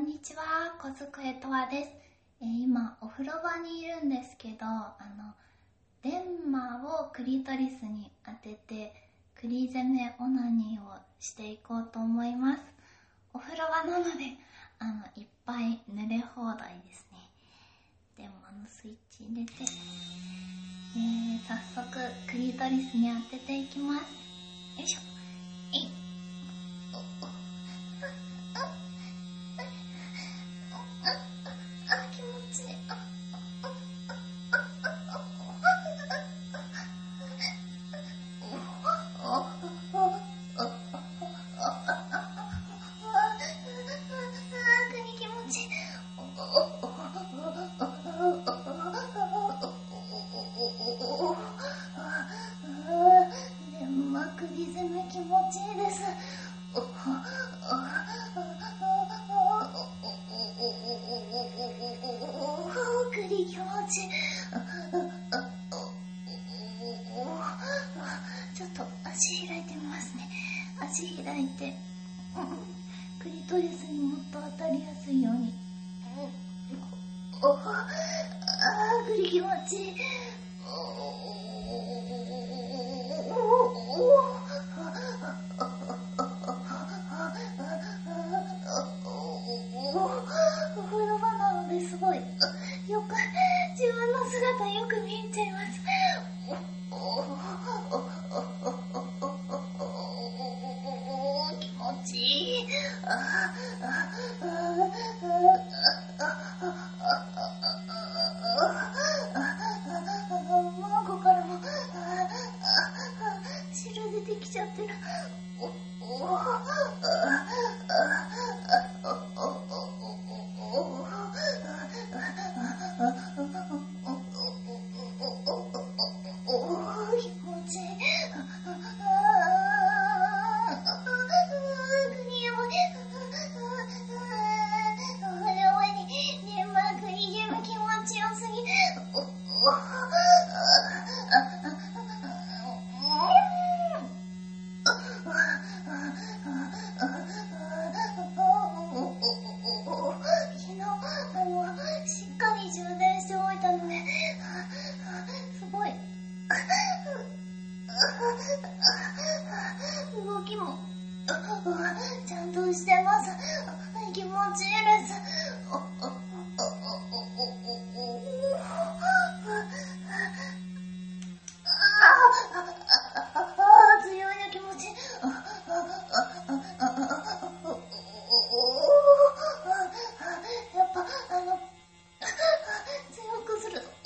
にちは、小机とわです。今お風呂場にいるんですけど、デンマをクリトリスに当ててクリ攻めオナニーをしていこうと思います。お風呂場なのでいっぱい濡れ放題ですね。でもスイッチ入れて、早速クリトリスに当てていきます。よいしょ。気持ちいい。国気持ちいい。でも首攻め気持ちいいです。首気持ちいい。ちょっと足開いてみますね。足開いて、クリトリスにもっと当たりやすいように。首気持ちいい。お風呂場なのですごいよく自分の姿よく見えちゃいます。気持ちいい。孫からも汁出てきちゃってる。しっかり充電しておいたので、すごい動きもちゃんとしてます。気持ちいいです。強いな、気持ちいい。やっぱ強くすると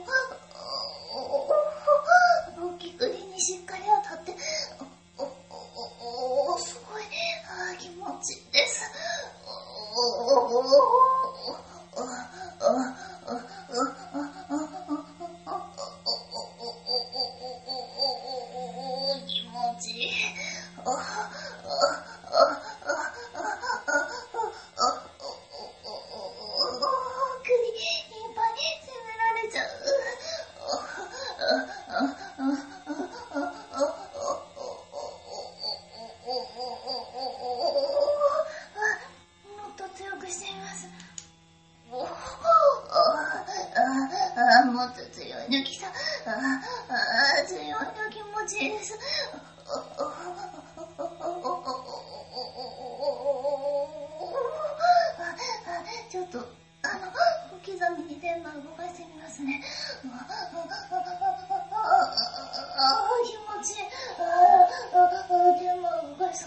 大きくりにしっかり当たって、すごい気持ちいいです。気持ちいい。もっと強くしてみます。もっと強いのきた。強いの気持ちいいです。ちょっと小刻みに電話動かしてみますね。気持ちいい。電話動かした。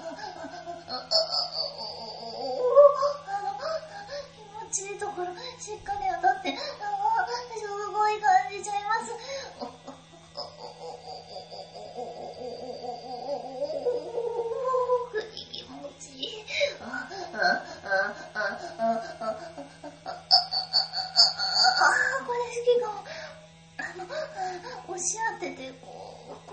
気持ちいいところしっかり当たって、すごい感じちゃいます。気持ちいい。これ好きかも。押し当ててこう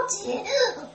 ちいい。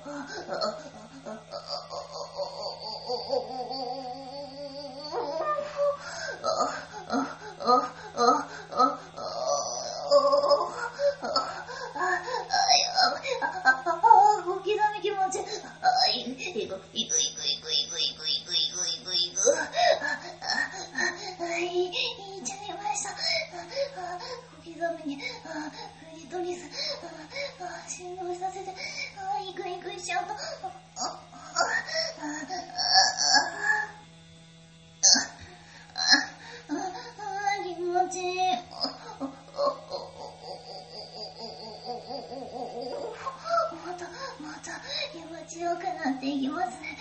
また気持ちよくなっていきますね。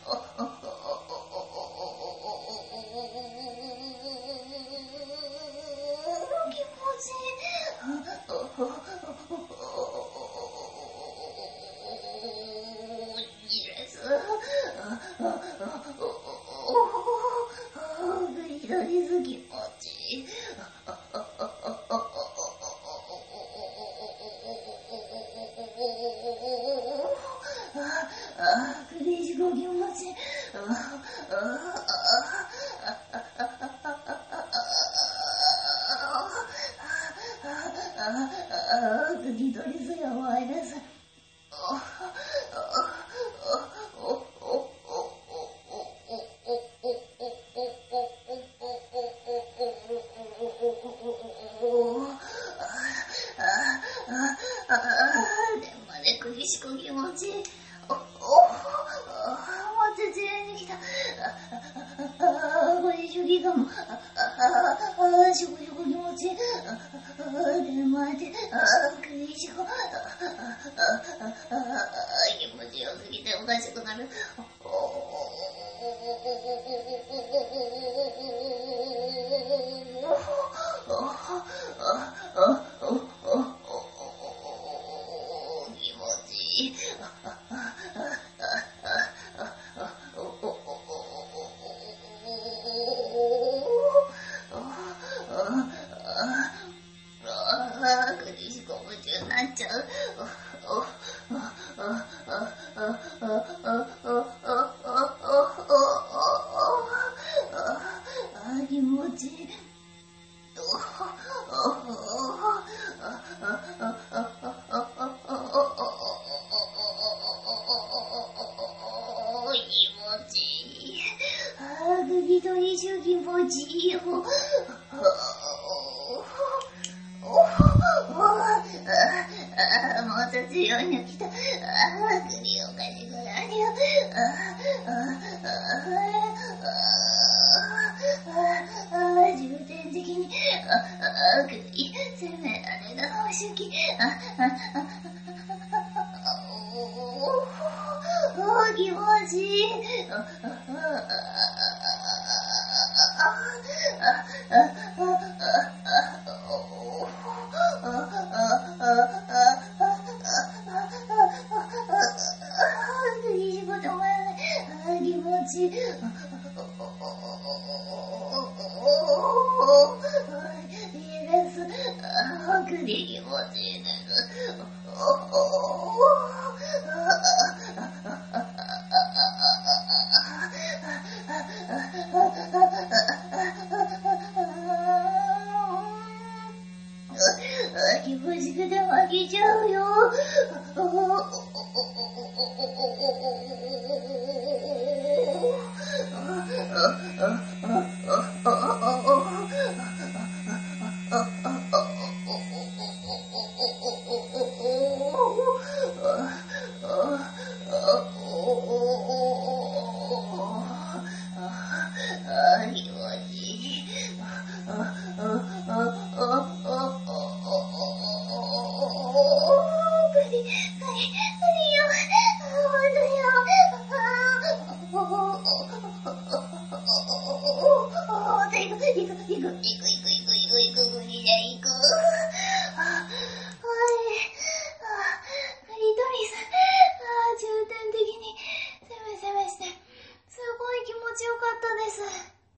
気持ちいい。いいです。グリドリス気持ちいい。クレイジーご気持ちいい。クリトリスやばいです。でまで苦しく気持ちいい。また自由に来た。これ主義がもしこしこ気持ちいい。で待て苦しく気持ちよすぎておかしくなる。気持ちいい。苦しく夢中になっちゃう。気持ちいい。グリドリシュ気持ちいいよ。また強いの来た。グリおかしくなるよ。重点的にグリ攻められた方式。気持ちいい。気持ちいい。いいです。グリ気持ちいいです。気持ちくて負けちゃうよ。重点的に攻めしてすごい気持ちよかったです。